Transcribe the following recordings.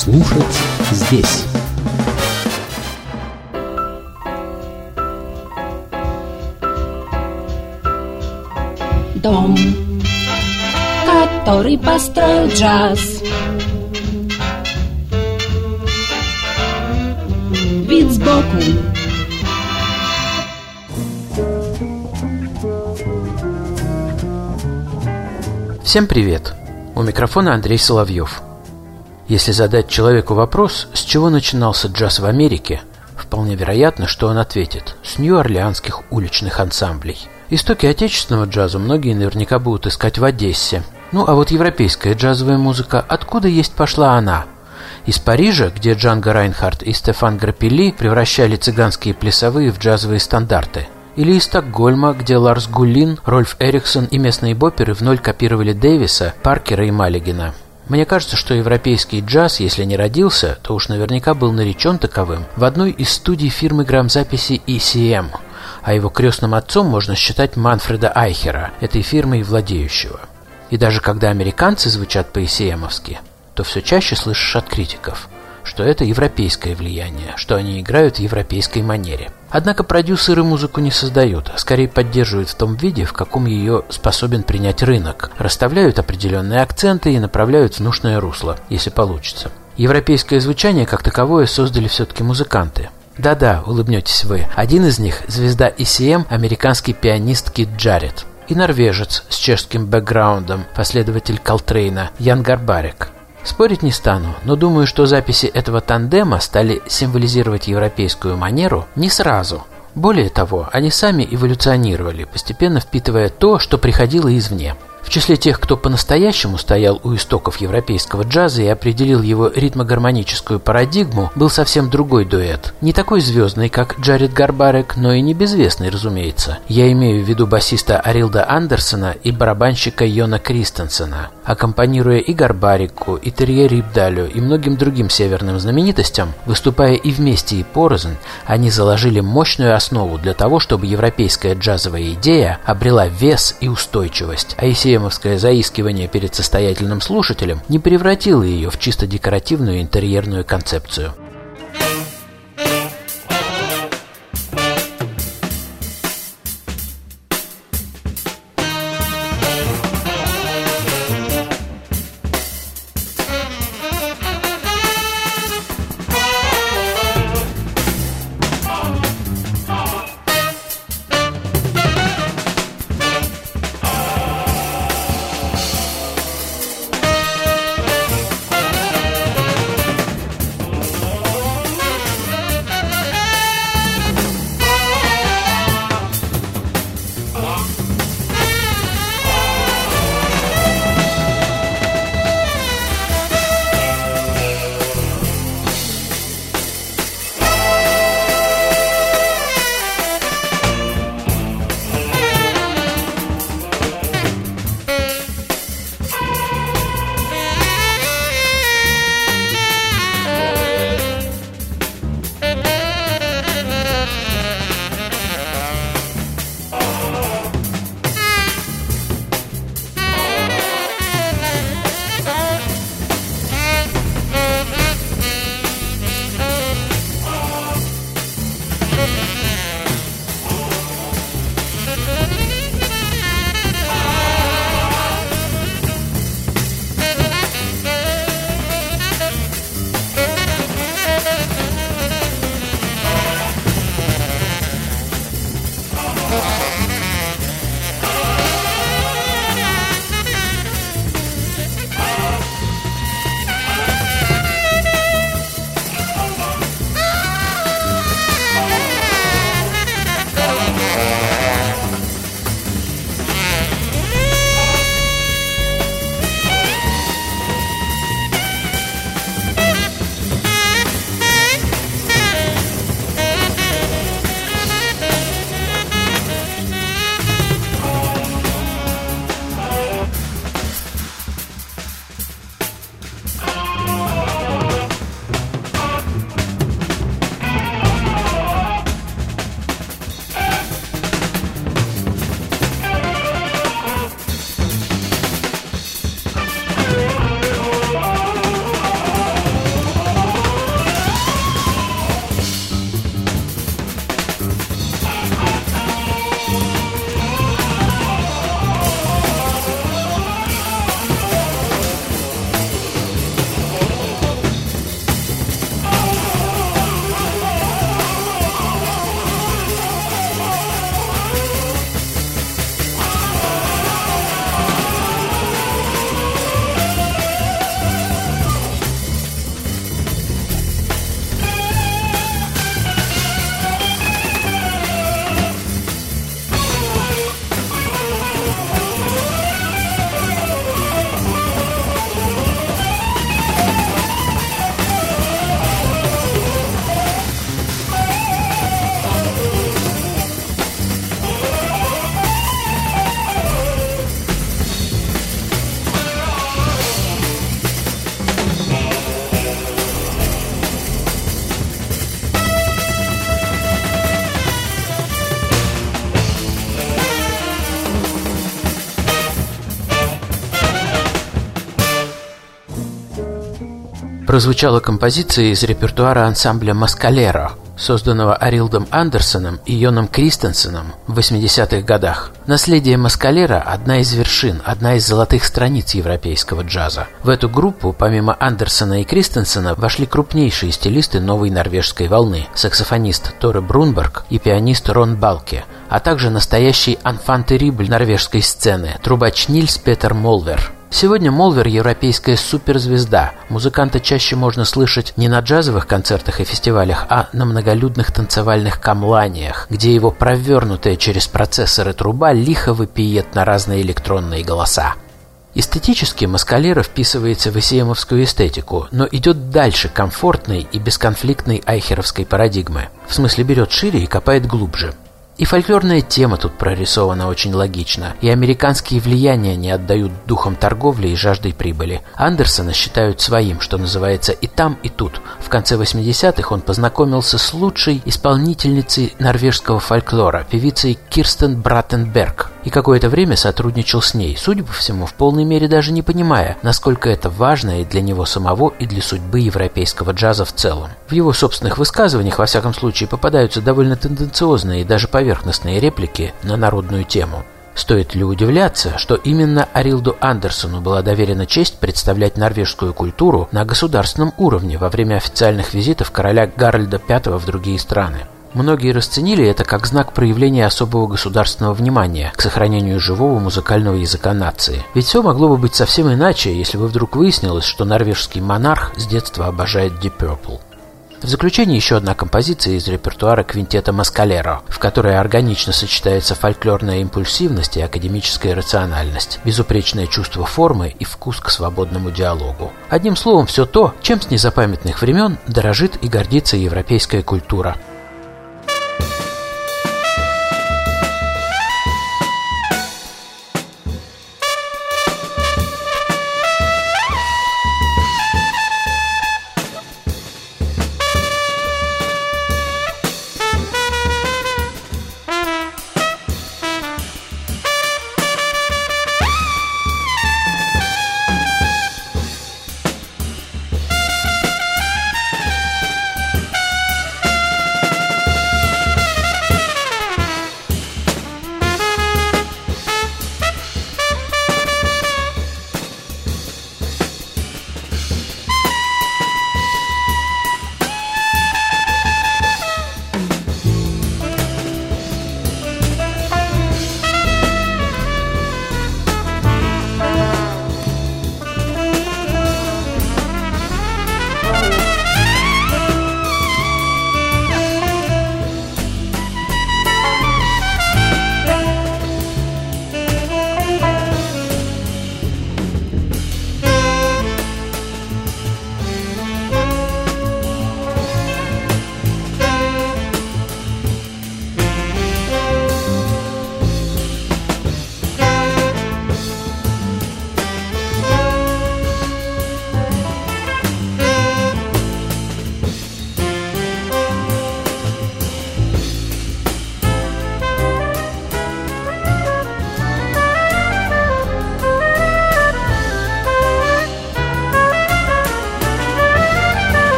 Слушать здесь. Дом, который построил джаз. Вид сбоку. Всем привет! У микрофона Андрей Соловьев. Если задать человеку вопрос, с чего начинался джаз в Америке, вполне вероятно, что он ответит: с нью-орлеанских уличных ансамблей. Истоки отечественного джаза многие наверняка будут искать в Одессе. Ну а вот европейская джазовая музыка, откуда есть пошла она? Из Парижа, где Джанго Райнхард и Стефан Граппелли превращали цыганские плясовые в джазовые стандарты? Или из Стокгольма, где Ларс Гуллин, Рольф Эриксон и местные бопперы в ноль копировали Дэвиса, Паркера и Маллигена? Мне кажется, что европейский джаз, если не родился, то уж наверняка был наречен таковым в одной из студий фирмы грамзаписи ECM, а его крестным отцом можно считать Манфреда Айхера, этой фирмой владеющего. И даже когда американцы звучат по-ECM-овски, то все чаще слышишь от критиков, что это европейское влияние, что они играют в европейской манере. Однако продюсеры музыку не создают, а скорее поддерживают в том виде, в каком ее способен принять рынок, расставляют определенные акценты и направляют в нужное русло, если получится. Европейское звучание как таковое создали все-таки музыканты. Да-да, улыбнетесь вы. Один из них – звезда ECM, американский пианист Кит Джаред, и норвежец с чешским бэкграундом, последователь Колтрейна, Ян Гарбарек. Спорить не стану, но думаю, что записи этого тандема стали символизировать европейскую манеру не сразу. Более того, они сами эволюционировали, постепенно впитывая то, что приходило извне. В числе тех, кто по-настоящему стоял у истоков европейского джаза и определил его ритмогармоническую парадигму, был совсем другой дуэт. Не такой звездный, как Джаред Гарбарек, но и не безвестный, разумеется. Я имею в виду басиста Арилда Андерсона и барабанщика Йона Кристенсена. Аккомпанируя и Гарбареку, и Терье Рипдалю, и многим другим северным знаменитостям, выступая и вместе, и порознь, они заложили мощную основу для того, чтобы европейская джазовая идея обрела вес и устойчивость, а ECM-овское заискивание перед состоятельным слушателем не превратило ее в чисто декоративную интерьерную концепцию. прозвучала композиция из репертуара ансамбля «Маскалеро», созданного Арилдом Андерсоном и Йоном Кристенсеном в 80-х годах. Наследие Маскалеро – одна из вершин, одна из золотых страниц европейского джаза. В эту группу, помимо Андерсона и Кристенсена, вошли крупнейшие стилисты новой норвежской волны – саксофонист Торе Брунберг и пианист Рон Балке, а также настоящий «enfant terrible» норвежской сцены – трубач Нильс Петер Молвер. Сегодня Молвер – европейская суперзвезда. Музыканта чаще можно слышать не на джазовых концертах и фестивалях, а на многолюдных танцевальных камланиях, где его провернутая через процессоры труба лихо вопиет на разные электронные голоса. Эстетически Маскалеро вписывается в эссеемовскую эстетику, но идет дальше комфортной и бесконфликтной айхеровской парадигмы. В смысле, берет шире и копает глубже. И фольклорная тема тут прорисована очень логично, и американские влияния не отдают духом торговли и жаждой прибыли. Андерсона считают своим, что называется, и там, и тут. В конце 80-х он познакомился с лучшей исполнительницей норвежского фольклора, певицей Кирстен Браттенберг, и какое-то время сотрудничал с ней, судя по всему, в полной мере даже не понимая, насколько это важно и для него самого, и для судьбы европейского джаза в целом. В его собственных высказываниях, во всяком случае, попадаются довольно тенденциозные и даже поверхностные реплики на народную тему. Стоит ли удивляться, что именно Арилду Андерсону была доверена честь представлять норвежскую культуру на государственном уровне во время официальных визитов короля Гарольда V в другие страны? Многие расценили это как знак проявления особого государственного внимания к сохранению живого музыкального языка нации. Ведь все могло бы быть совсем иначе, если бы вдруг выяснилось, что норвежский монарх с детства обожает Deep Purple. В заключение еще одна композиция из репертуара квинтета Маскалеро, в которой органично сочетается фольклорная импульсивность и академическая рациональность, безупречное чувство формы и вкус к свободному диалогу. Одним словом, все то, чем с незапамятных времен дорожит и гордится европейская культура.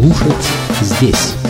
Слушать здесь.